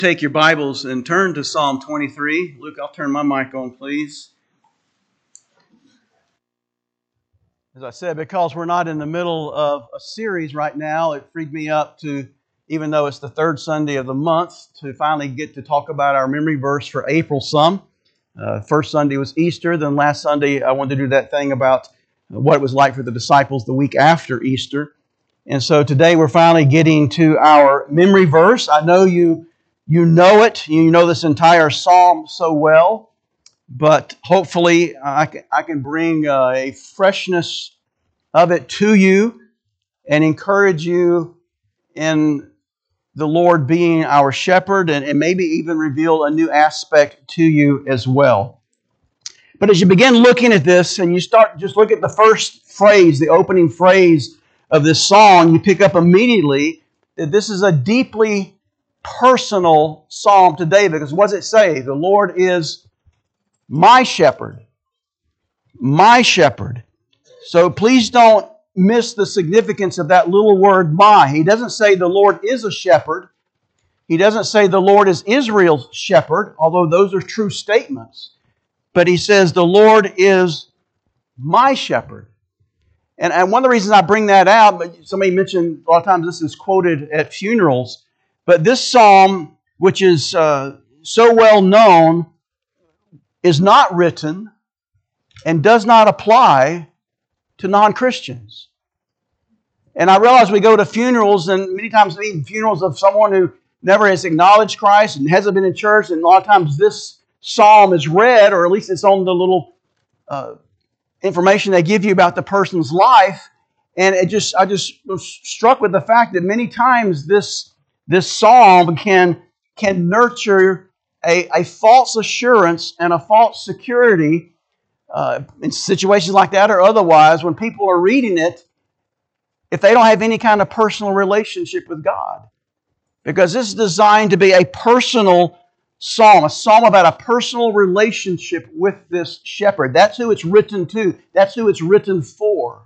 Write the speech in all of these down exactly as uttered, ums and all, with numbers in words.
Take your Bibles and turn to Psalm twenty-three. Luke, I'll turn my mic on, please. As I said, because we're not in the middle of a series right now, it freed me up to, even though it's the third Sunday of the month, to finally get to talk about our memory verse for April some. Uh, first Sunday was Easter, then last Sunday I wanted to do that thing about what it was like for the disciples the week after Easter. And so today we're finally getting to our memory verse. I know you You know it. You know this entire psalm so well. But hopefully I can, I can bring uh, a freshness of it to you and encourage you in the Lord being our shepherd and, and maybe even reveal a new aspect to you as well. But as you begin looking at this and you start, just look at the first phrase, the opening phrase of this song, you pick up immediately that this is a deeply personal psalm to David. Because what does it say? The Lord is my shepherd. My shepherd. So please don't miss the significance of that little word my. He doesn't say the Lord is a shepherd. He doesn't say the Lord is Israel's shepherd, although those are true statements. But he says the Lord is my shepherd. And, and one of the reasons I bring that out, but somebody mentioned a lot of times this is quoted at funerals, but this psalm, which is uh, so well known, is not written and does not apply to non-Christians. And I realize we go to funerals, and many times even funerals of someone who never has acknowledged Christ and hasn't been in church, and a lot of times this psalm is read, or at least it's on the little uh, information they give you about the person's life. And it just I just was struck with the fact that many times this This psalm can, can nurture a, a false assurance and a false security uh, in situations like that or otherwise when people are reading it if they don't have any kind of personal relationship with God. Because this is designed to be a personal psalm, a psalm about a personal relationship with this shepherd. That's who it's written to. That's who it's written for.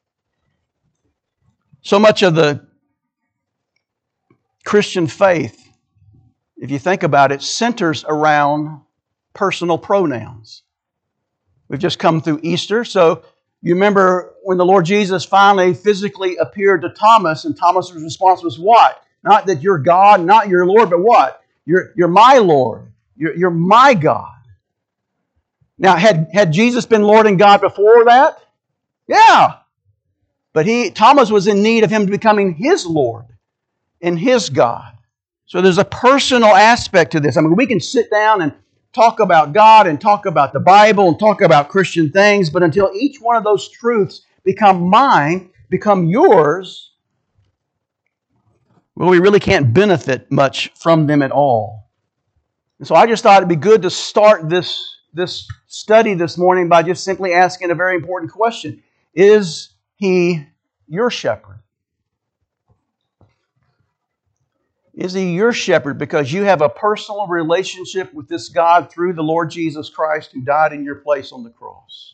So much of the Christian faith, if you think about it, centers around personal pronouns. We've just come through Easter, so you remember when the Lord Jesus finally physically appeared to Thomas, and Thomas's response was what? Not that you're God, not your Lord, but what? You're, you're my Lord. You're, you're my God. Now, had, had Jesus been Lord and God before that? Yeah. But he Thomas was in need of Him becoming His Lord and His God. So there's a personal aspect to this. I mean, we can sit down and talk about God and talk about the Bible and talk about Christian things, but until each one of those truths become mine, become yours, well, we really can't benefit much from them at all. And so I just thought it'd be good to start this, this study this morning by just simply asking a very important question. Is He your shepherd? Is He your shepherd because you have a personal relationship with this God through the Lord Jesus Christ who died in your place on the cross?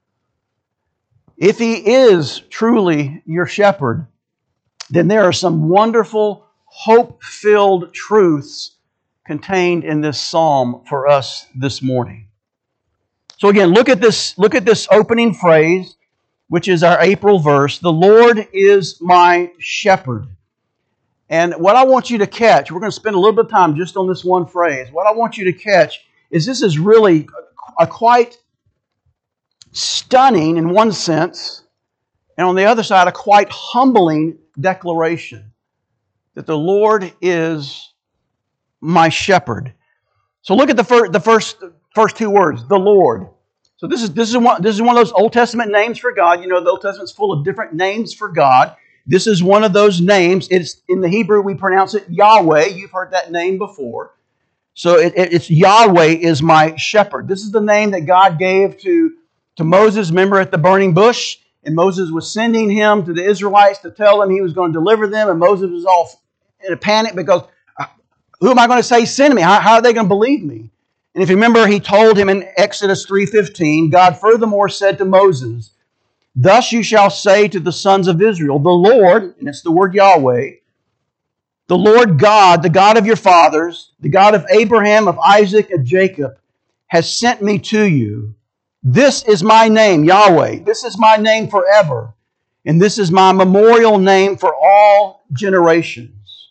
If He is truly your shepherd, then there are some wonderful, hope-filled truths contained in this psalm for us this morning. So again, look at this, look at this opening phrase, which is our April verse. The Lord is my shepherd. And what I want you to catch, we're going to spend a little bit of time just on this one phrase. What I want you to catch is this is really a quite stunning in one sense, and on the other side, a quite humbling declaration that the Lord is my shepherd. So look at the first, the first, first two words, the Lord. So this is, this is one, this is one of those Old Testament names for God. You know, the Old Testament's full of different names for God. This is one of those names. It's in the Hebrew, we pronounce it Yahweh. You've heard that name before. So it, it, it's Yahweh is my shepherd. This is the name that God gave to, to Moses, remember at the burning bush? And Moses was sending him to the Israelites to tell them He was going to deliver them. And Moses was all in a panic because who am I going to say send me? How, how are they going to believe me? And if you remember, He told him in Exodus three fifteen, God furthermore said to Moses, thus you shall say to the sons of Israel, the Lord, and it's the word Yahweh, The Lord God, the God of your fathers, the God of Abraham, of Isaac, and Jacob, has sent me to you. This is my name, Yahweh. This is my name forever. And this is my memorial name for all generations.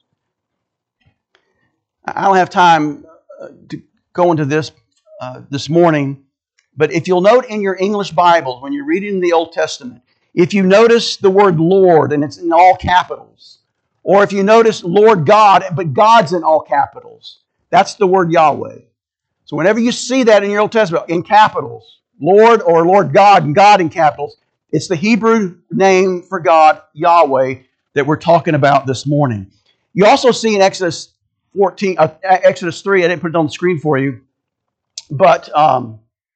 I don't have time to go into this uh, this morning, but if you'll note in your English Bibles, when you're reading the Old Testament, if you notice the word Lord, and it's in all capitals, or if you notice Lord God, but God's in all capitals, that's the word Yahweh. So whenever you see that in your Old Testament, in capitals, Lord or Lord God, and God in capitals, it's the Hebrew name for God, Yahweh, that we're talking about this morning. You also see in Exodus fourteen, uh, Exodus three, I didn't put it on the screen for you, but um,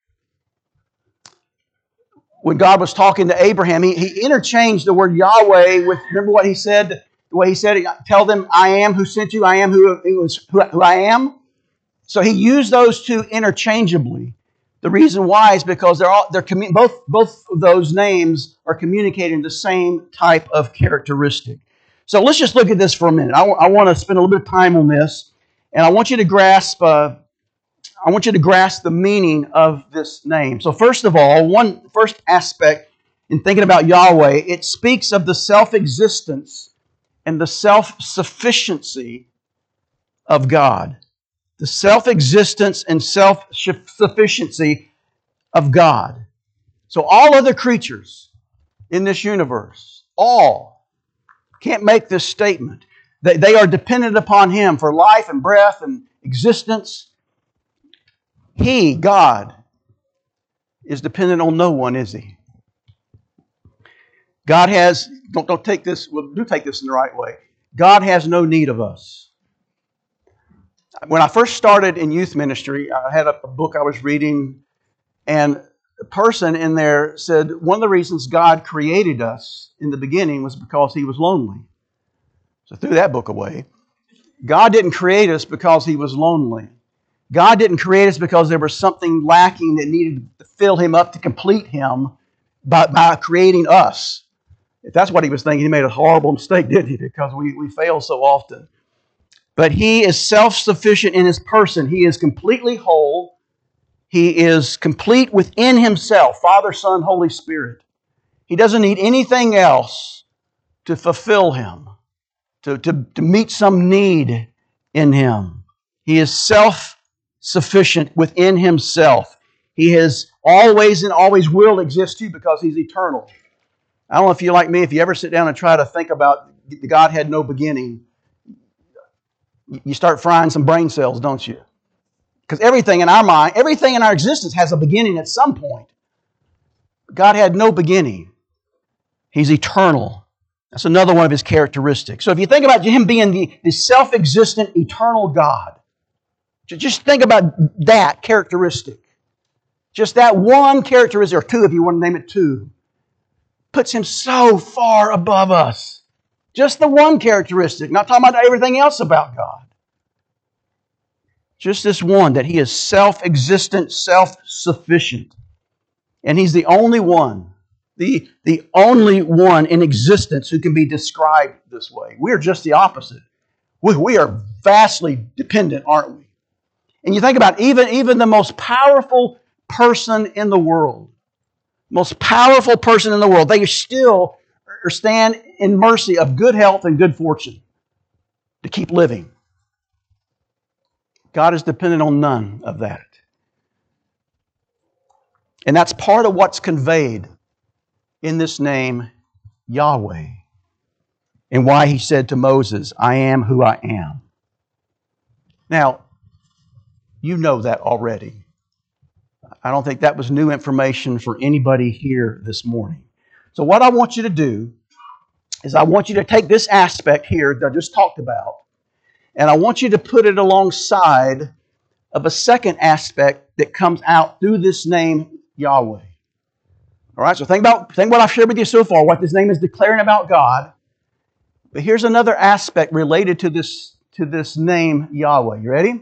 when God was talking to Abraham, he, he interchanged the word Yahweh with, remember what he said? The way he said it, tell them, I am who sent you, I am who, who, who, who I am. So he used those two interchangeably. The reason why is because they're all they're commu- both both of those names are communicating the same type of characteristic. So let's just look at this for a minute. I, w- I want to spend a little bit of time on this, and I want you to grasp. Uh, I want you to grasp the meaning of this name. So first of all, one first aspect in thinking about Yahweh, it speaks of the self-existence and the self-sufficiency of God. The self-existence and self-sufficiency of God. So all other creatures in this universe, all, can't make this statement. They, they are dependent upon Him for life and breath and existence. He, God, is dependent on no one, is He? God has, don't, don't take this, well, do take this in the right way. God has no need of us. When I first started in youth ministry, I had a, a book I was reading, and the person in there said one of the reasons God created us in the beginning was because He was lonely. So I threw that book away. God didn't create us because He was lonely. God didn't create us because there was something lacking that needed to fill Him up to complete Him by, by creating us. If that's what He was thinking, He made a horrible mistake, didn't He? Because we, we fail so often. But He is self-sufficient in His person. He is completely whole. He is complete within Himself, Father, Son, Holy Spirit. He doesn't need anything else to fulfill Him, to, to, to meet some need in Him. He is self-sufficient within Himself. He has always and always will exist too because He's eternal. I don't know if you're like me, if you ever sit down and try to think about God had no beginning, you start frying some brain cells, don't you? Because everything in our mind, everything in our existence has a beginning at some point. God had no beginning. He's eternal. That's another one of His characteristics. So if you think about Him being the, the self-existent, eternal God, just think about that characteristic. Just that one characteristic, or two if you want to name it two, puts Him so far above us. Just the one characteristic, not talking about everything else about God. Just this one, that He is self-existent, self-sufficient. And He's the only one, the, the only one in existence who can be described this way. We're just the opposite. We, we are vastly dependent, aren't we? And you think about even, even the most powerful person in the world, most powerful person in the world, they still stand in mercy of good health and good fortune to keep living. God is dependent on none of that. And that's part of what's conveyed in this name, Yahweh, and why He said to Moses, I am who I am. Now, you know that already. I don't think that was new information for anybody here this morning. So what I want you to do is I want you to take this aspect here that I just talked about, and I want you to put it alongside of a second aspect that comes out through this name, Yahweh. All right, so think about think what I've shared with you so far, what this name is declaring about God. But here's another aspect related to this, to this name, Yahweh. You ready?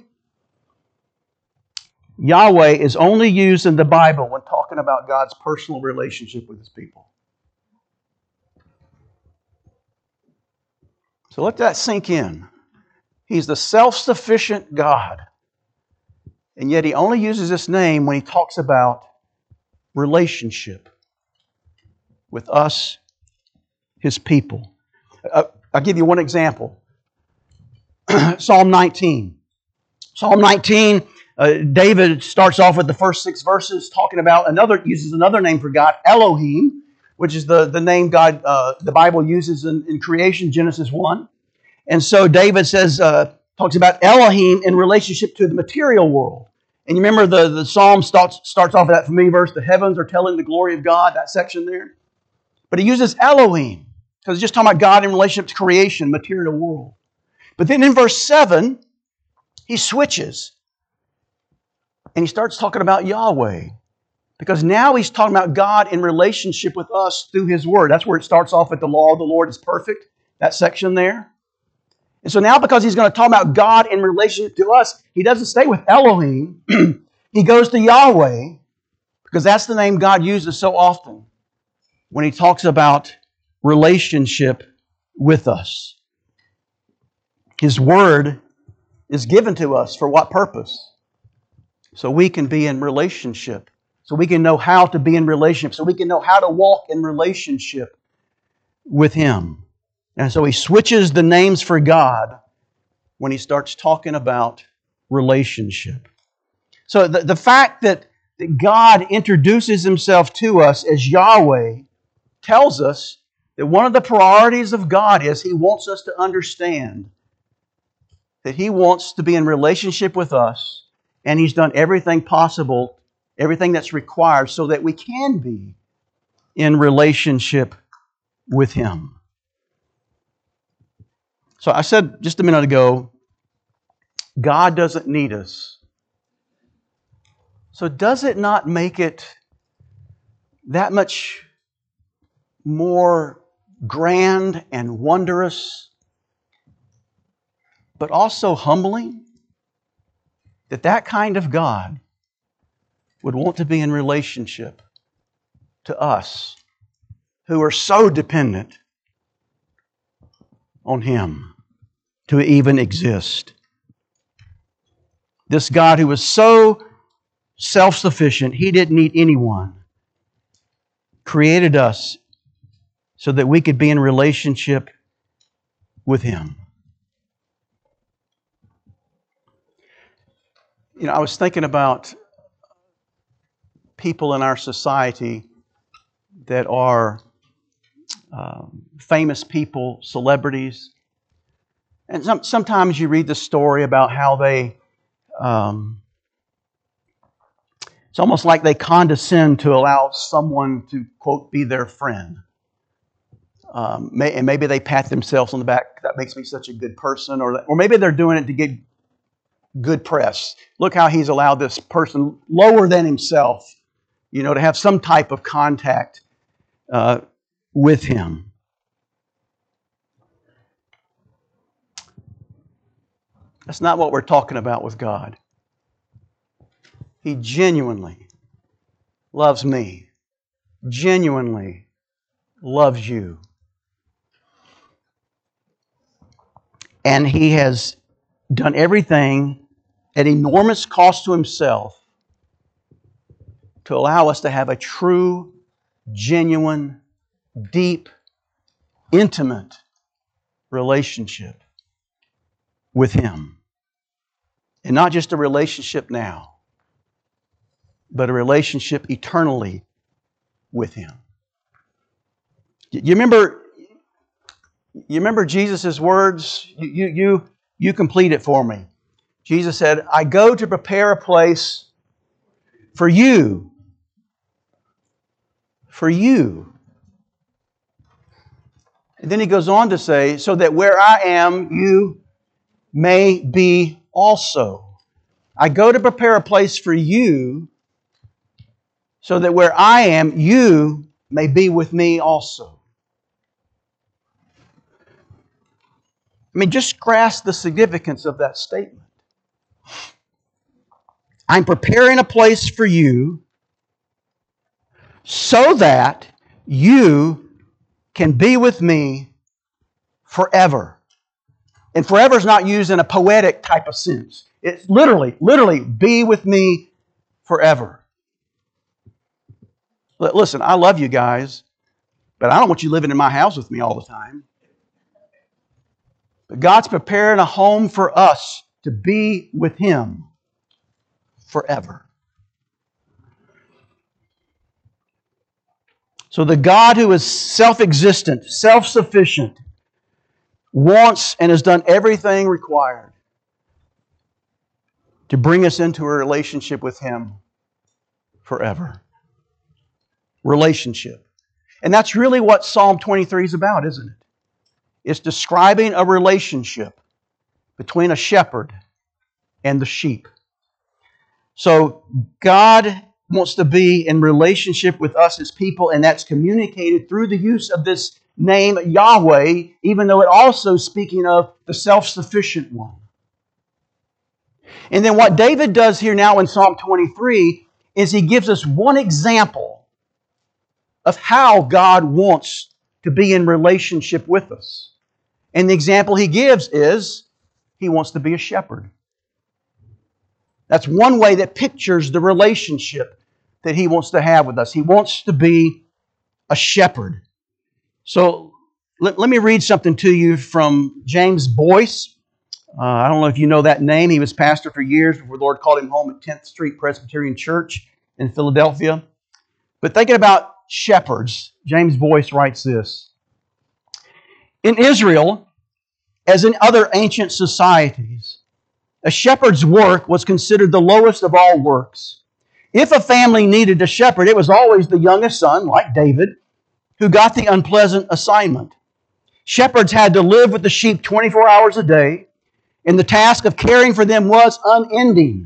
Yahweh is only used in the Bible when talking about God's personal relationship with His people. So let that sink in. He's the self-sufficient God. And yet He only uses this name when He talks about relationship with us, His people. Uh, I'll give you one example. Psalm nineteen. Psalm nineteen, uh, David starts off with the first six verses talking about another, uses another name for God, Elohim, which is the, the name God, uh, the Bible uses in, in creation, Genesis one. And so David says, uh, talks about Elohim in relationship to the material world. And you remember the, the Psalm starts, starts off with that familiar verse, the heavens are telling the glory of God, that section there. But he uses Elohim, because it's just talking about God in relationship to creation, material world. But then in verse seven, he switches. And he starts talking about Yahweh. Because now he's talking about God in relationship with us through His Word. That's where it starts off with the law of the Lord is perfect, that section there. And so now because he's going to talk about God in relationship to us, he doesn't stay with Elohim. He goes to Yahweh, because that's the name God uses so often when He talks about relationship with us. His Word is given to us for what purpose? So we can be in relationship. So we can know how to be in relationship. So we can know how to walk in relationship with Him. And so he switches the names for God when he starts talking about relationship. So the, the fact that, that God introduces Himself to us as Yahweh tells us that one of the priorities of God is He wants us to understand that He wants to be in relationship with us, and He's done everything possible, everything that's required so that we can be in relationship with Him. So I said just a minute ago, God doesn't need us. So does it not make it that much more grand and wondrous, but also humbling, that that kind of God would want to be in relationship to us who are so dependent on Him to even exist? This God who was so self-sufficient, He didn't need anyone, created us so that we could be in relationship with Him. You know, I was thinking about people in our society that are um, famous people, celebrities. And some, sometimes you read the story about how they, um, it's almost like they condescend to allow someone to, quote, be their friend. Um, may, and maybe they pat themselves on the back, that makes me such a good person. Or, or maybe they're doing it to get good press. Look how he's allowed this person lower than himself, you know, to have some type of contact uh, with him. That's not what we're talking about with God. He genuinely loves me, genuinely loves you. And He has done everything at enormous cost to Himself to allow us to have a true, genuine, deep, intimate relationship with Him. And not just a relationship now, but a relationship eternally with Him. You remember, you remember Jesus' words? You, you, you, you complete it for me. Jesus said, I go to prepare a place for you. For you. And then He goes on to say, so that where I am, you may be also. I go to prepare a place for you, so that where I am, you may be with me also. I mean, just grasp the significance of that statement. I'm preparing a place for you so that you can be with me forever. And forever is not used in a poetic type of sense. It's literally, literally, be with me forever. Listen, I love you guys, but I don't want you living in my house with me all the time. But God's preparing a home for us to be with Him forever. So the God who is self-existent, self-sufficient, wants and has done everything required to bring us into a relationship with Him forever. Relationship. And that's really what Psalm twenty-three is about, isn't it? It's describing a relationship between a shepherd and the sheep. So God wants to be in relationship with us as people, and that's communicated through the use of this name Yahweh, even though it also speaking of the self-sufficient one. And then what David does here now in Psalm twenty-three is he gives us one example of how God wants to be in relationship with us. And the example he gives is He wants to be a shepherd. That's one way that pictures the relationship that He wants to have with us. He wants to be a shepherd. So let, let me read something to you from James Boyce. Uh, I don't know if you know that name. He was pastor for years before the Lord called him home at tenth Street Presbyterian Church in Philadelphia. But thinking about shepherds, James Boyce writes this. In Israel, as in other ancient societies, a shepherd's work was considered the lowest of all works. If a family needed a shepherd, it was always the youngest son, like David, who got the unpleasant assignment. Shepherds had to live with the sheep twenty-four hours a day, and the task of caring for them was unending.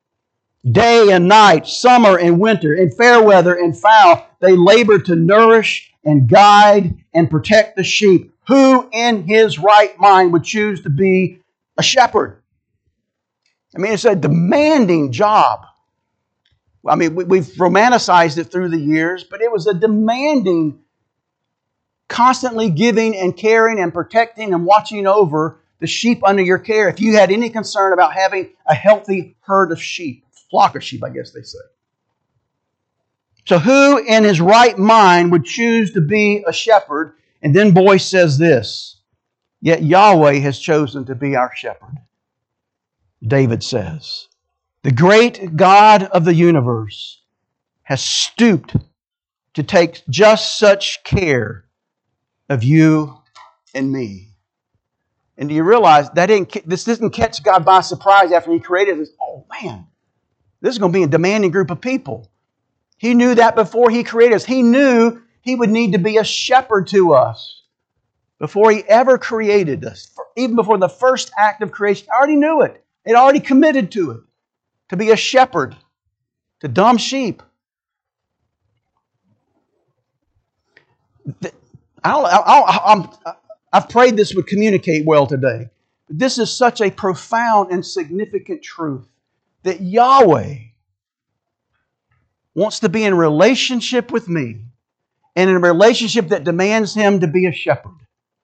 Day and night, summer and winter, in fair weather and foul, they labored to nourish and guide and protect the sheep. Who in his right mind would choose to be a shepherd? I mean, it's a demanding job. I mean, we've romanticized it through the years, but it was a demanding, constantly giving and caring and protecting and watching over the sheep under your care. If you had any concern about having a healthy herd of sheep, flock of sheep, I guess they say. So who in his right mind would choose to be a shepherd? And then Boyce says this, yet Yahweh has chosen to be our shepherd. David says, the great God of the universe has stooped to take just such care of you and me. And do you realize that didn't, this didn't catch God by surprise after He created us? Oh man, this is going to be a demanding group of people. He knew that before He created us. He knew He would need to be a shepherd to us before He ever created us. Even before the first act of creation, I already knew it. It already committed to it. To be a shepherd to dumb sheep. I don't, I, I'm, I've prayed this would communicate well today. This is such a profound and significant truth that Yahweh wants to be in relationship with me and in a relationship that demands Him to be a shepherd.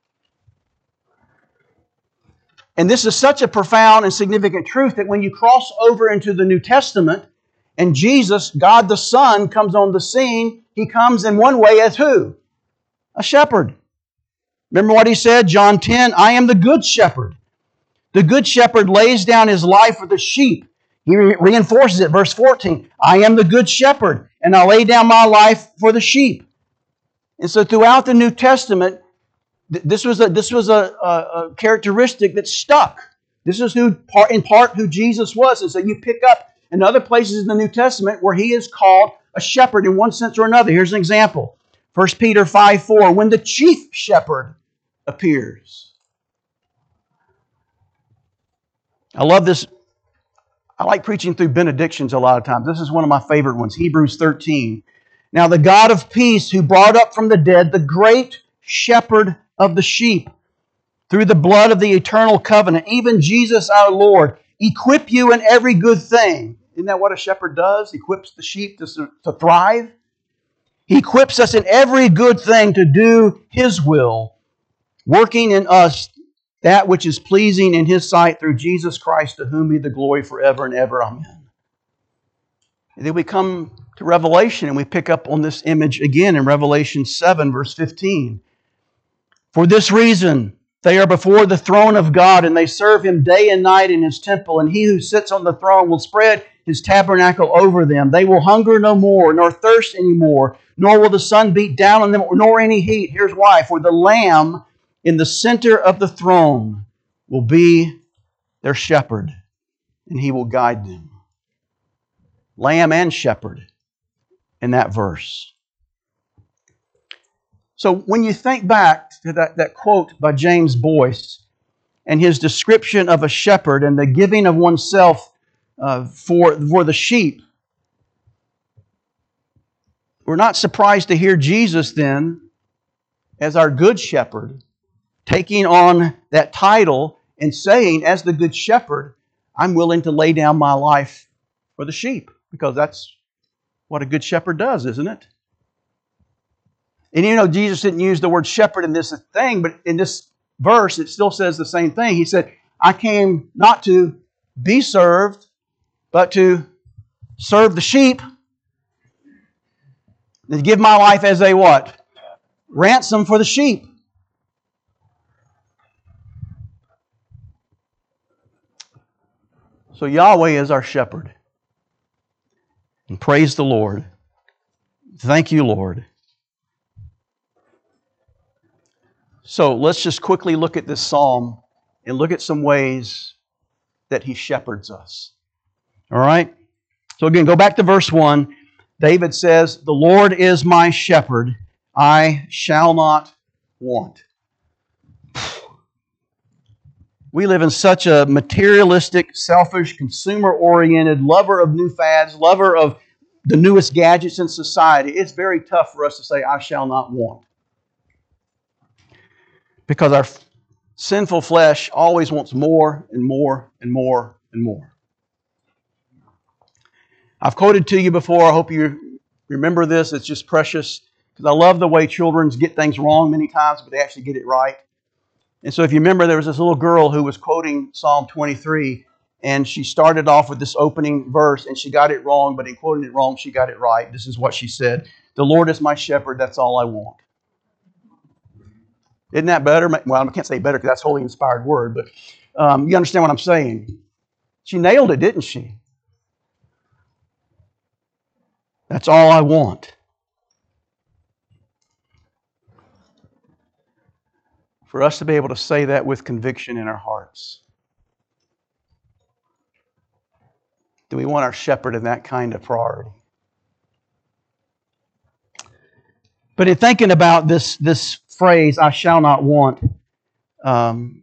And this is such a profound and significant truth that when you cross over into the New Testament and Jesus, God the Son, comes on the scene, He comes in one way as who? A shepherd. Remember what He said? John ten, I am the good shepherd. The good shepherd lays down his life for the sheep. He re- reinforces it. Verse fourteen, I am the good shepherd, and I lay down my life for the sheep. And so throughout the New Testament, th- this was a this was a, a, a characteristic that stuck. This is who, part, in part, who Jesus was. And so you pick up in other places in the New Testament where He is called a shepherd in one sense or another. Here's an example. First Peter five four, when the chief shepherd appears. I love this. I like preaching through benedictions a lot of times. This is one of my favorite ones, Hebrews thirteen. Now the God of peace who brought up from the dead the great shepherd of the sheep through the blood of the eternal covenant, even Jesus our Lord, equip you in every good thing. Isn't that what a shepherd does? Equips the sheep to, to thrive. He equips us in every good thing to do His will, working in us that which is pleasing in His sight through Jesus Christ, to whom be the glory forever and ever. Amen. And then we come to Revelation and we pick up on this image again in Revelation seven, verse fifteen. For this reason, they are before the throne of God, and they serve Him day and night in His temple, and He who sits on the throne will spread His tabernacle over them. They will hunger no more, nor thirst any more, nor will the sun beat down on them, nor any heat. Here's why. For the Lamb in the center of the throne will be their shepherd, and He will guide them. Lamb and shepherd in that verse. So when you think back to that, that quote by James Boyce and his description of a shepherd and the giving of oneself uh, for, for the sheep, we're not surprised to hear Jesus then, as our good shepherd, taking on that title and saying, as the good shepherd, I'm willing to lay down my life for the sheep, because that's what a good shepherd does, isn't it? And you know, Jesus didn't use the word shepherd in this thing, but in this verse, it still says the same thing. He said, I came not to be served, but to serve the sheep, to give my life as a what? Ransom for the sheep. So Yahweh is our shepherd. And praise the Lord. Thank you, Lord. So let's just quickly look at this psalm and look at some ways that He shepherds us. All right? So again, go back to verse one. David says, the Lord is my shepherd, I shall not want. We live in such a materialistic, selfish, consumer-oriented, lover of new fads, lover of the newest gadgets in society. It's very tough for us to say, I shall not want. Because our sinful flesh always wants more and more and more and more. I've quoted to you before. I hope you remember this. It's just precious. Because I love the way children get things wrong many times, but they actually get it right. And so if you remember, there was this little girl who was quoting Psalm twenty-three, and she started off with this opening verse, and she got it wrong, but in quoting it wrong, she got it right. This is what she said. The Lord is my shepherd, that's all I want. Isn't that better? Well, I can't say better because that's a holy inspired word, but um, you understand what I'm saying. She nailed it, didn't she? That's all I want. For us to be able to say that with conviction in our hearts. Do we want our shepherd in that kind of priority? But in thinking about this, this phrase, I shall not want, um,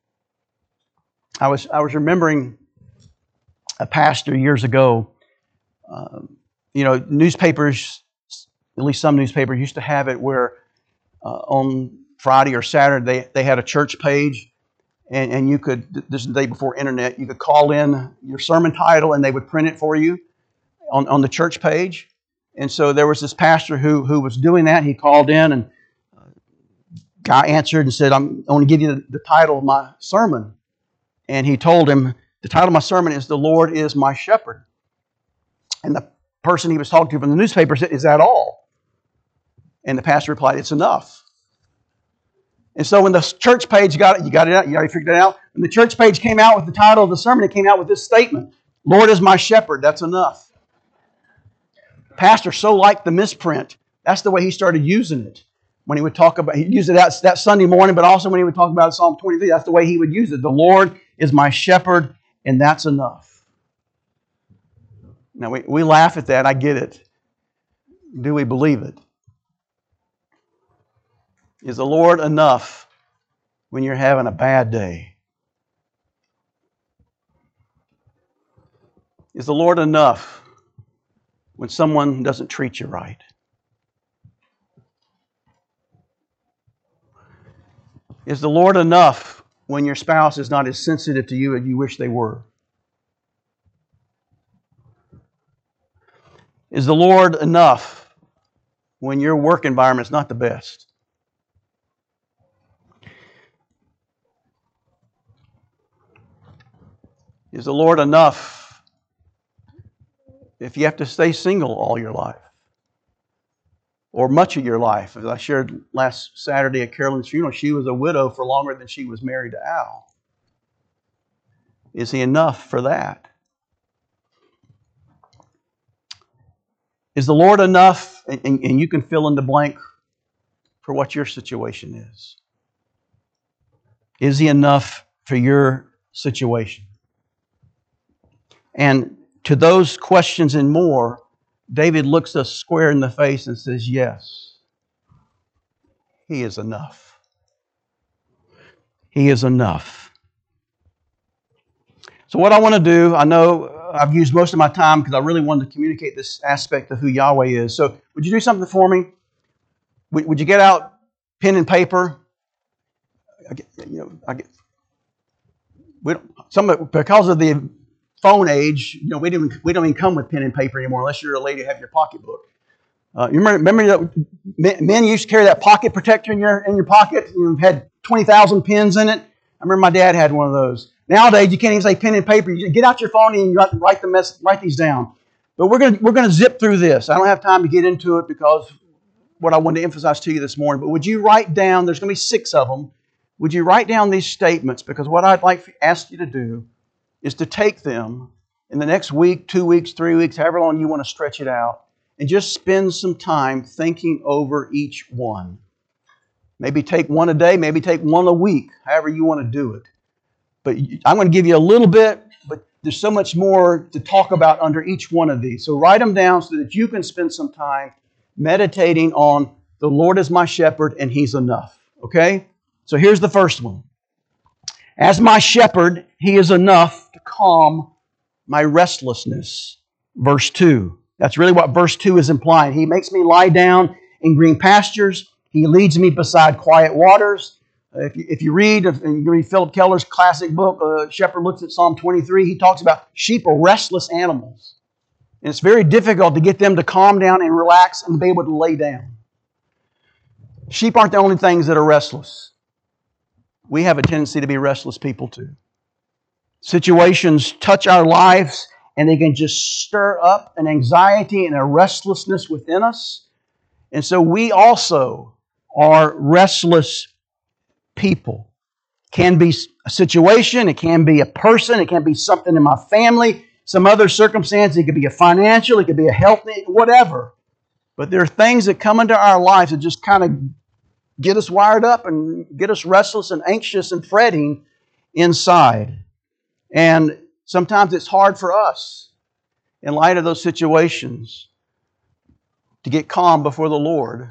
I was I was remembering a pastor years ago. Um, you know, newspapers, at least some newspapers, used to have it where uh, on Friday or Saturday they, they had a church page, and, and you could, this is the day before internet, you could call in your sermon title and they would print it for you on, on the church page. And so there was this pastor who who was doing that. He called in, and uh, guy answered and said, I'm I want to give you the, the title of my sermon. And he told him, the title of my sermon is The Lord is My Shepherd. And the person he was talking to from the newspaper said, is that all? And the pastor replied, it's enough. And so when the church page got it, you got it out, you already figured it out. When the church page came out with the title of the sermon, it came out with this statement, Lord is my shepherd, that's enough. Pastor so liked the misprint, that's the way he started using it. When he would talk about, he'd use it that, that Sunday morning, but also when he would talk about Psalm twenty-three, that's the way he would use it. The Lord is my shepherd, and that's enough. Now, we, we laugh at that, I get it. Do we believe it? Is the Lord enough when you're having a bad day? Is the Lord enough when someone doesn't treat you right? Is the Lord enough when your spouse is not as sensitive to you as you wish they were? Is the Lord enough when your work environment is not the best? Is the Lord enough if you have to stay single all your life? Or much of your life? As I shared last Saturday at Carolyn's funeral, she was a widow for longer than she was married to Al. Is He enough for that? Is the Lord enough, and, and you can fill in the blank for what your situation is. Is He enough for your situation? And to those questions and more, David looks us square in the face and says, yes, He is enough. He is enough. So what I want to do, I know I've used most of my time because I really wanted to communicate this aspect of who Yahweh is. So would you do something for me? Would, would you get out pen and paper? I get, you know, I get, we don't, some because of the phone age, you know, we don't we don't even come with pen and paper anymore unless you're a lady who have your pocketbook. Uh, you remember, remember that men used to carry that pocket protector in your in your pocket. You had twenty thousand pins in it. I remember my dad had one of those. Nowadays, you can't even say pen and paper. You get out your phone and you write the mess, write these down. But we're gonna we're gonna zip through this. I don't have time to get into it because what I wanted to emphasize to you this morning. But would you write down? There's going to be six of them. Would you write down these statements? Because what I'd like to ask you to do is to take them in the next week, two weeks, three weeks, however long you want to stretch it out, and just spend some time thinking over each one. Maybe take one a day, maybe take one a week, however you want to do it. But I'm going to give you a little bit, but there's so much more to talk about under each one of these. So write them down so that you can spend some time meditating on the Lord is my shepherd and He's enough. Okay? So here's the first one. As my shepherd, He is enough to calm my restlessness. Verse two. That's really what verse two is implying. He makes me lie down in green pastures. He leads me beside quiet waters. If you, if you read, if you read Philip Keller's classic book, uh, Shepherd Looks at Psalm twenty-three, he talks about sheep are restless animals. And it's very difficult to get them to calm down and relax and be able to lay down. Sheep aren't the only things that are restless. We have a tendency to be restless people too. Situations touch our lives and they can just stir up an anxiety and a restlessness within us. And so we also are restless people. It can be a situation, it can be a person, it can be something in my family, some other circumstance, it could be a financial, it could be a health need, whatever. But there are things that come into our lives that just kind of get us wired up and get us restless and anxious and fretting inside. And sometimes it's hard for us, in light of those situations, to get calm before the Lord.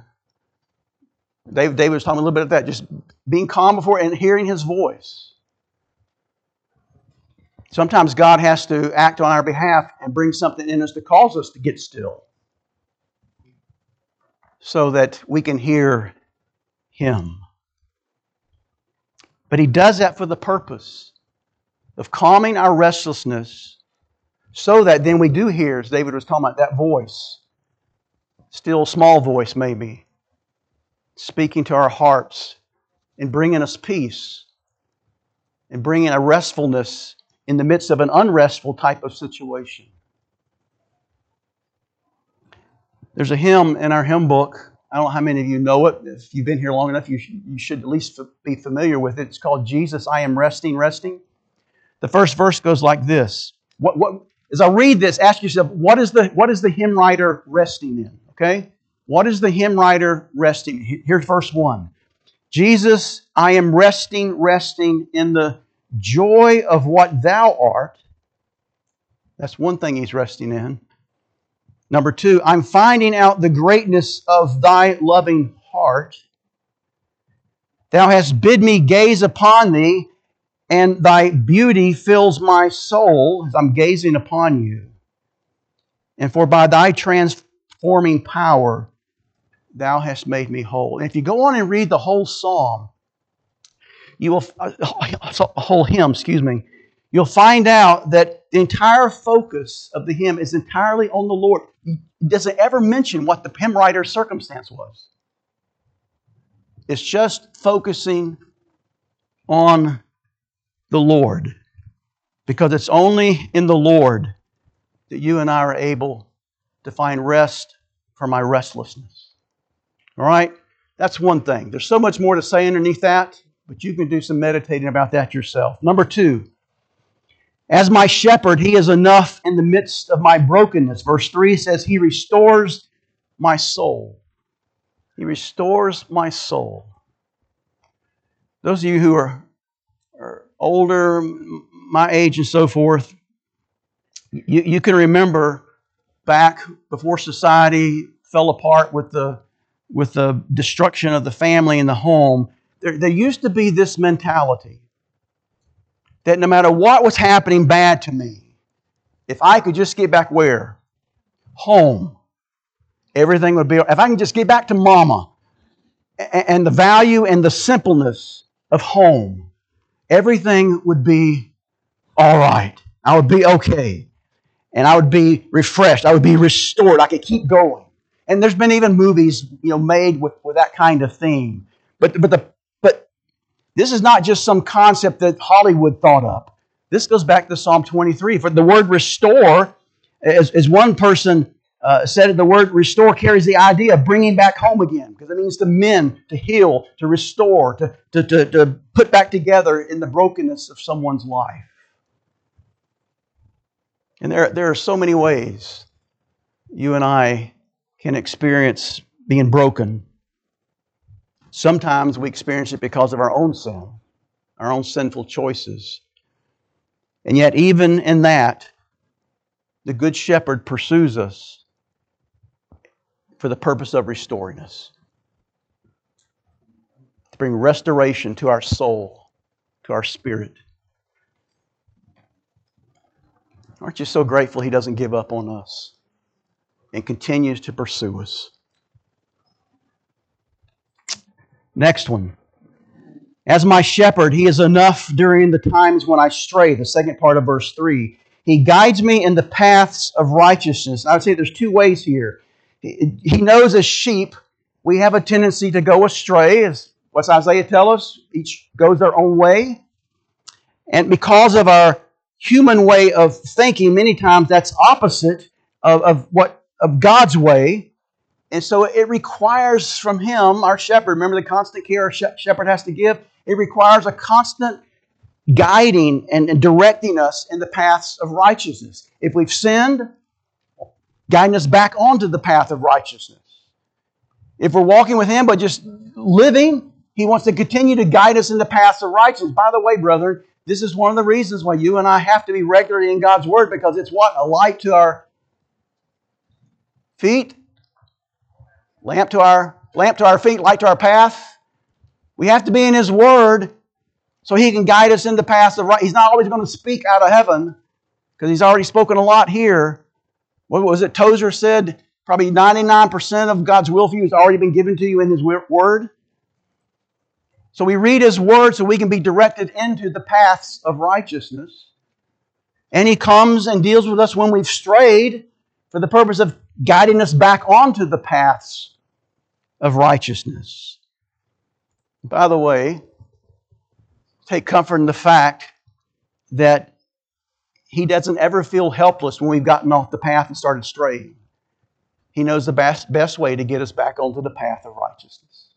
David, David was talking a little bit about that, just being calm before and hearing His voice. Sometimes God has to act on our behalf and bring something in us to cause us to get still so that we can hear Him. But He does that for the purpose of calming our restlessness so that then we do hear, as David was talking about, that voice, still small voice maybe, speaking to our hearts and bringing us peace and bringing a restfulness in the midst of an unrestful type of situation. There's a hymn in our hymn book. I don't know how many of you know it. If you've been here long enough, you should, you should at least be familiar with it. It's called Jesus, I Am Resting, Resting. The first verse goes like this. What, what, as I read this, ask yourself, what is the, what is the hymn writer resting in? Okay? What is the hymn writer resting? Here's verse one. Jesus, I am resting, resting in the joy of what Thou art. That's one thing He's resting in. Number two, I'm finding out the greatness of Thy loving heart. Thou hast bid me gaze upon Thee, and Thy beauty fills my soul as I'm gazing upon You. And for by Thy transforming power, Thou hast made me whole. And if you go on and read the whole psalm, you will, a whole hymn, excuse me, you'll find out that the entire focus of the hymn is entirely on the Lord. It doesn't ever mention what the hymn writer's circumstance was. It's just focusing on the Lord. Because it's only in the Lord that you and I are able to find rest for my restlessness. All right? That's one thing. There's so much more to say underneath that, but you can do some meditating about that yourself. Number two, as my shepherd, He is enough in the midst of my brokenness. Verse three says, He restores my soul. He restores my soul. Those of you who are, are older, my age and so forth, you, you can remember back before society fell apart with the, with the destruction of the family and the home, there, there used to be this mentality that no matter what was happening bad to me, if I could just get back where? Home. Everything would be... If I can just get back to Mama and the value and the simpleness of home, everything would be all right. I would be okay. And I would be refreshed. I would be restored. I could keep going. And there's been even movies, you know, made with, with that kind of theme. But but the but this is not just some concept that Hollywood thought up. This goes back to Psalm twenty-three. For the word restore, as, as one person uh, said it, the word restore carries the idea of bringing back home again. Because it means to mend, to heal, to restore, to, to, to, to put back together in the brokenness of someone's life. And there, there are so many ways you and I can experience being broken. Sometimes we experience it because of our own sin, our own sinful choices. And yet even in that, the Good Shepherd pursues us for the purpose of restoring us. To bring restoration to our soul, to our spirit. Aren't you so grateful He doesn't give up on us and continues to pursue us? Next one. As my shepherd, He is enough during the times when I stray. The second part of verse three. He guides me in the paths of righteousness. I would say there's two ways here. He knows as sheep, we have a tendency to go astray. As what's Isaiah tell us? Each goes their own way. And because of our human way of thinking, many times that's opposite of, of what of God's way. And so it requires from Him, our shepherd, remember the constant care our shepherd has to give? It requires a constant guiding and, and directing us in the paths of righteousness. If we've sinned, guiding us back onto the path of righteousness. If we're walking with Him but just living, He wants to continue to guide us in the paths of righteousness. By the way, brethren, this is one of the reasons why you and I have to be regularly in God's Word, because it's what? A light to our feet, lamp to our lamp to our feet, light to our path. We have to be in His Word so He can guide us in the paths of right. He's not always going to speak out of heaven, because He's already spoken a lot here. What was it Tozer said? Probably ninety-nine percent of God's will for you has already been given to you in His Word. So we read His Word so we can be directed into the paths of righteousness. And He comes and deals with us when we've strayed for the purpose of guiding us back onto the paths of righteousness. By the way, take comfort in the fact that He doesn't ever feel helpless when we've gotten off the path and started straying. He knows the best, best way to get us back onto the path of righteousness.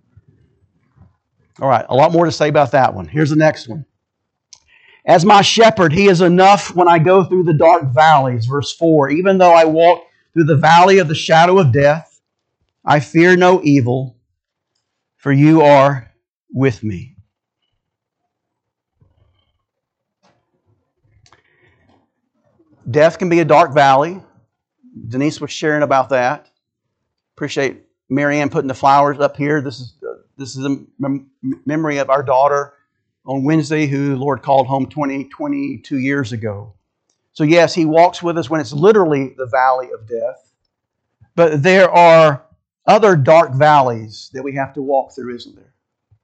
All right, a lot more to say about that one. Here's the next one. As my shepherd, He is enough when I go through the dark valleys. Verse four. Even though I walk through the valley of the shadow of death, I fear no evil, for You are with me. Death can be a dark valley. Denise was sharing about that. Appreciate Mary Ann putting the flowers up here. This is uh, this is a mem- memory of our daughter on Wednesday who the Lord called home twenty, twenty-two years ago. So yes, He walks with us when it's literally the valley of death. But there are other dark valleys that we have to walk through, isn't there?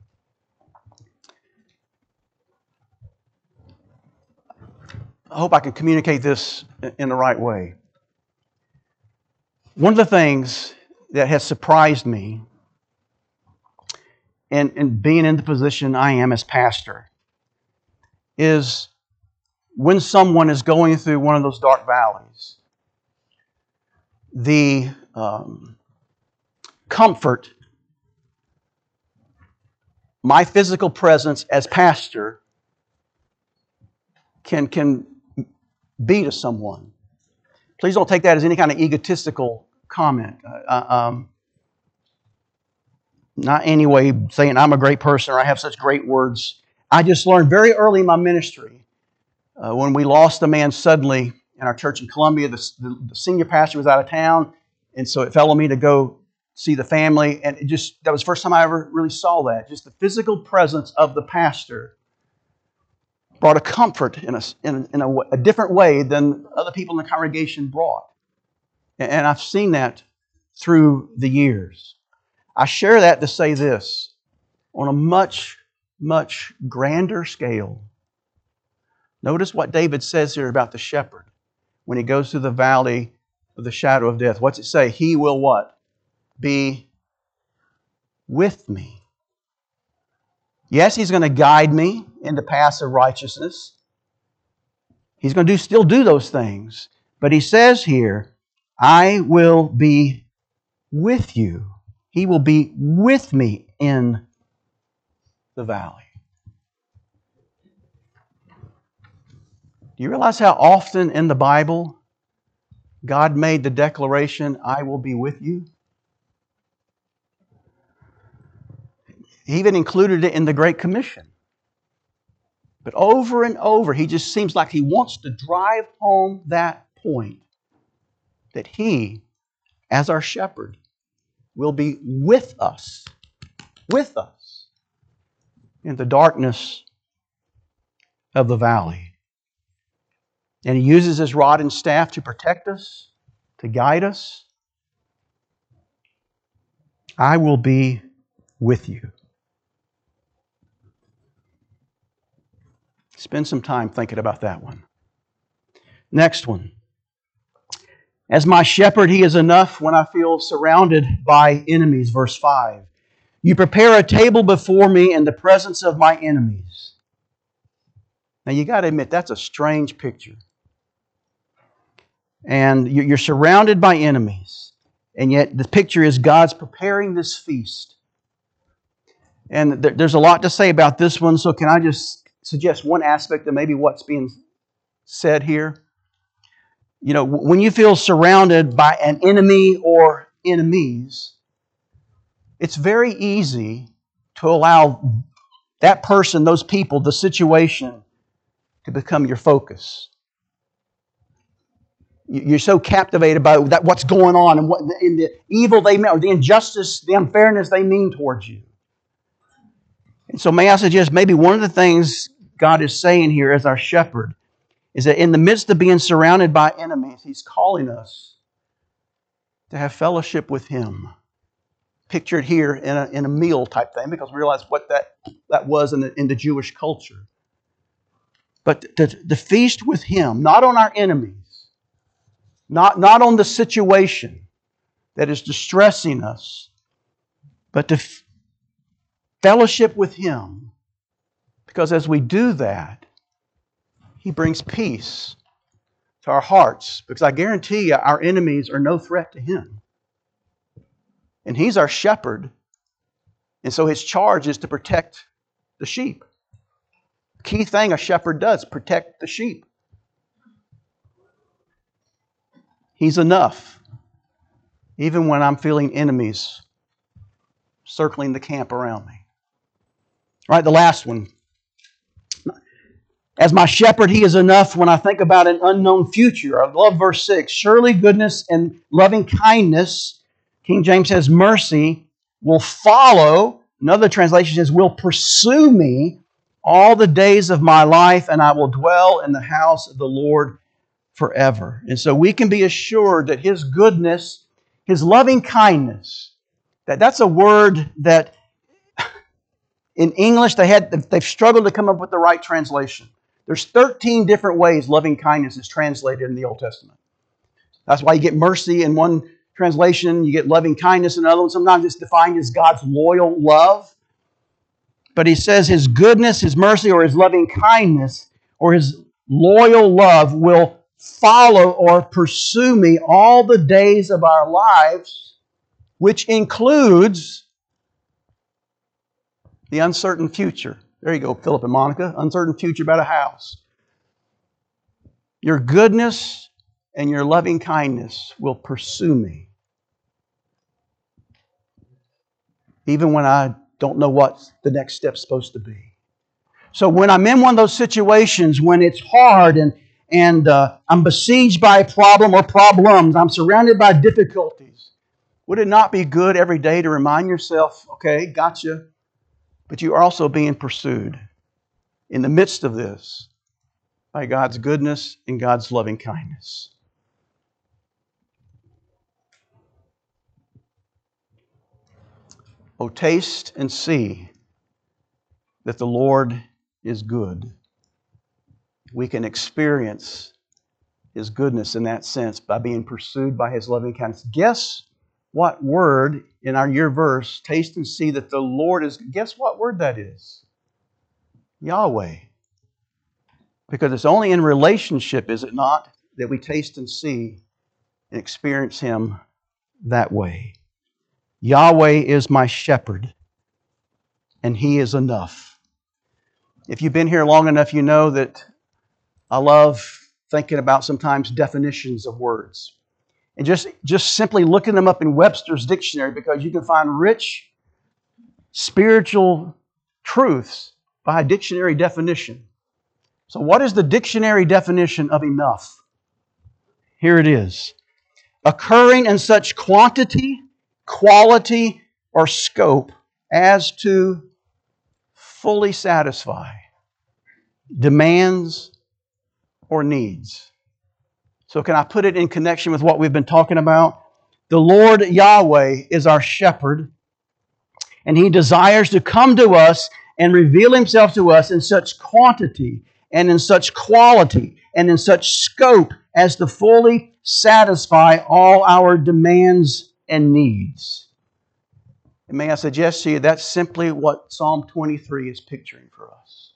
I hope I can communicate this in the right way. One of the things that has surprised me in, in being in the position I am as pastor is when someone is going through one of those dark valleys, the um, comfort my physical presence as pastor can, can be to someone. Please don't take that as any kind of egotistical comment. Uh, um, not anyway saying I'm a great person or I have such great words. I just learned very early in my ministry uh, when we lost a man suddenly in our church in Columbia. The, the, the senior pastor was out of town, and so it fell on me to go see the family. And it just that was the first time I ever really saw that. Just the physical presence of the pastor brought a comfort in a, in, in a, a different way than other people in the congregation brought. And I've seen that through the years. I share that to say this. On a much, much grander scale, notice what David says here about the shepherd when he goes through the valley of the shadow of death. What's it say? He will what? Be with me. Yes, He's going to guide me in the paths of righteousness. He's going to do, still do those things. But He says here, I will be with you. He will be with me in the valley. Do you realize how often in the Bible God made the declaration, I will be with you? He even included it in the Great Commission. But over and over, He just seems like He wants to drive home that point that He, as our shepherd, will be with us, with us, in the darkness of the valley. And He uses His rod and staff to protect us, to guide us. I will be with you. Spend some time thinking about that one. Next one. As my shepherd, He is enough when I feel surrounded by enemies. Verse five. You prepare a table before me in the presence of my enemies. Now you got to admit, that's a strange picture. And you're surrounded by enemies. And yet the picture is God's preparing this feast. And there's a lot to say about this one, so can I just suggest one aspect of maybe what's being said here? You know, when you feel surrounded by an enemy or enemies, it's very easy to allow that person, those people, the situation to become your focus. You're so captivated by that, what's going on and what in the evil they mean, or the injustice, the unfairness they mean towards you. And so may I suggest maybe one of the things God is saying here as our shepherd is that in the midst of being surrounded by enemies, He's calling us to have fellowship with Him. Pictured here in a, in a meal type thing, because we realize what that, that was in the, in the Jewish culture. But to, to feast with Him, not on our enemies, not, not on the situation that is distressing us, but to f- fellowship with Him. Because as we do that, He brings peace to our hearts. Because I guarantee you, our enemies are no threat to Him. And He's our shepherd. And so His charge is to protect the sheep. Key thing a shepherd does, protect the sheep. He's enough. Even when I'm feeling enemies circling the camp around me. All right, the last one. As my shepherd, He is enough when I think about an unknown future. I love verse six. Surely goodness and loving kindness, King James says mercy, will follow. Another translation says will pursue me all the days of my life, and I will dwell in the house of the Lord forever. And so we can be assured that His goodness, His loving kindness, that that's a word that in English they had they've struggled to come up with the right translation. There's thirteen different ways loving kindness is translated in the Old Testament. That's why you get mercy in one translation, you get loving kindness in another one. Sometimes it's defined as God's loyal love. But He says His goodness, His mercy, or His loving kindness, or His loyal love will follow or pursue me all the days of our lives, which includes the uncertain future. There you go, Philip and Monica. Uncertain future about a house. Your goodness and your loving kindness will pursue me. Even when I don't know what the next step's supposed to be. So when I'm in one of those situations when it's hard and, and uh, I'm besieged by a problem or problems, I'm surrounded by difficulties, would it not be good every day to remind yourself, okay, gotcha, but you are also being pursued in the midst of this by God's goodness and God's loving kindness. Oh, taste and see that the Lord is good. We can experience His goodness in that sense by being pursued by His loving kindness. Guess what word in our year verse, taste and see that the Lord is, guess what word that is? Yahweh. Because it's only in relationship, is it not, that we taste and see and experience Him that way. Yahweh is my shepherd, and He is enough. If you've been here long enough, you know that I love thinking about sometimes definitions of words. And just, just simply looking them up in Webster's dictionary, because you can find rich spiritual truths by a dictionary definition. So what is the dictionary definition of enough? Here it is. Occurring in such quantity, quality, or scope as to fully satisfy demands or needs. So can I put it in connection with what we've been talking about? The Lord Yahweh is our shepherd, and He desires to come to us and reveal Himself to us in such quantity and in such quality and in such scope as to fully satisfy all our demands and needs. And may I suggest to you, that's simply what Psalm twenty-three is picturing for us.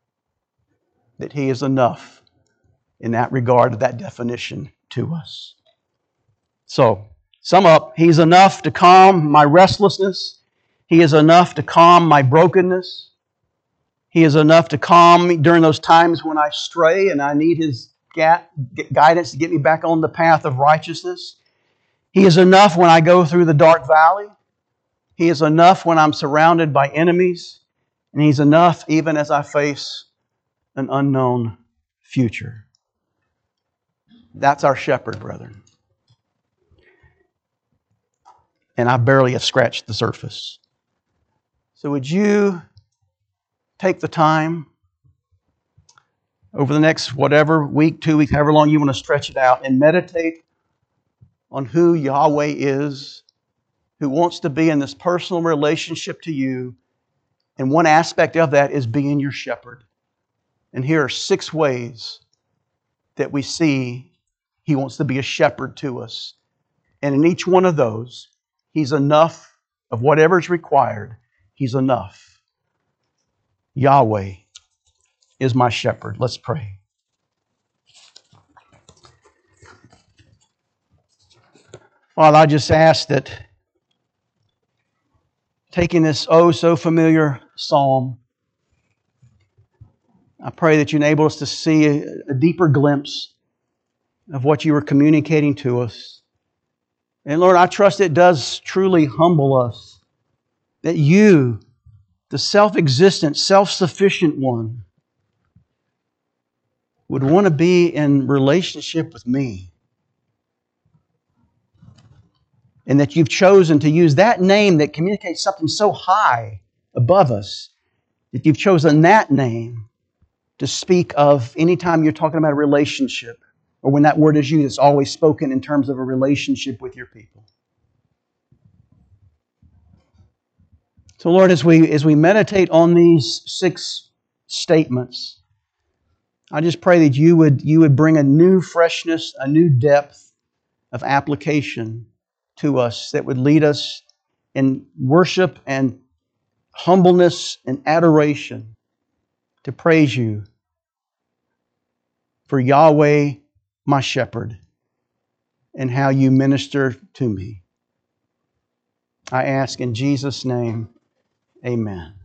That He is enough in that regard, that definition to us. So, sum up, He's enough to calm my restlessness. He is enough to calm my brokenness. He is enough to calm me during those times when I stray and I need His guidance to get me back on the path of righteousness. He is enough when I go through the dark valley. He is enough when I'm surrounded by enemies. And He's enough even as I face an unknown future. That's our shepherd, brethren. And I barely have scratched the surface. So would you take the time over the next whatever week, two weeks, however long you want to stretch it out, and meditate on who Yahweh is, who wants to be in this personal relationship to you. And one aspect of that is being your shepherd. And here are six ways that we see He wants to be a shepherd to us. And in each one of those, He's enough of whatever is required. He's enough. Yahweh is my shepherd. Let's pray. Father, I just ask that, taking this oh so familiar psalm, I pray that you enable us to see a, a deeper glimpse of what you were communicating to us. And Lord, I trust it does truly humble us that you, the self-existent, self-sufficient one, would want to be in relationship with me. And that you've chosen to use that name that communicates something so high above us, that you've chosen that name to speak of anytime you're talking about a relationship, or when that word is used, it's always spoken in terms of a relationship with your people. So Lord, as we, as we meditate on these six statements, I just pray that you would, you would bring a new freshness, a new depth of application to us that would lead us in worship and humbleness and adoration to praise you for Yahweh, my shepherd, and how you minister to me. I ask in Jesus' name, amen.